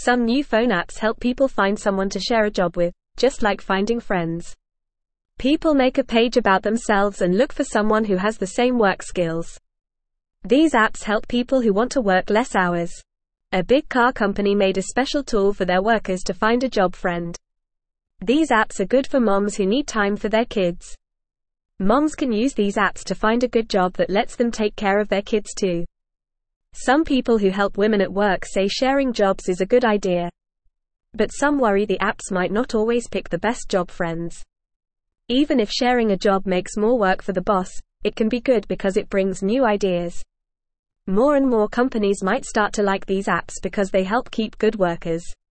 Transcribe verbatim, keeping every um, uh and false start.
Some new phone apps help people find someone to share a job with, just like finding friends. People make a page about themselves and look for someone who has the same work skills. These apps help people who want to work less hours. A big car company made a special tool for their workers to find a job friend. These apps are good for moms who need time for their kids. Moms can use these apps to find a good job that lets them take care of their kids too. Some people who help women at work say sharing jobs is a good idea. But some worry the apps might not always pick the best job friends. Even if sharing a job makes more work for the boss, it can be good because it brings new ideas. More and more companies might start to like these apps because they help keep good workers.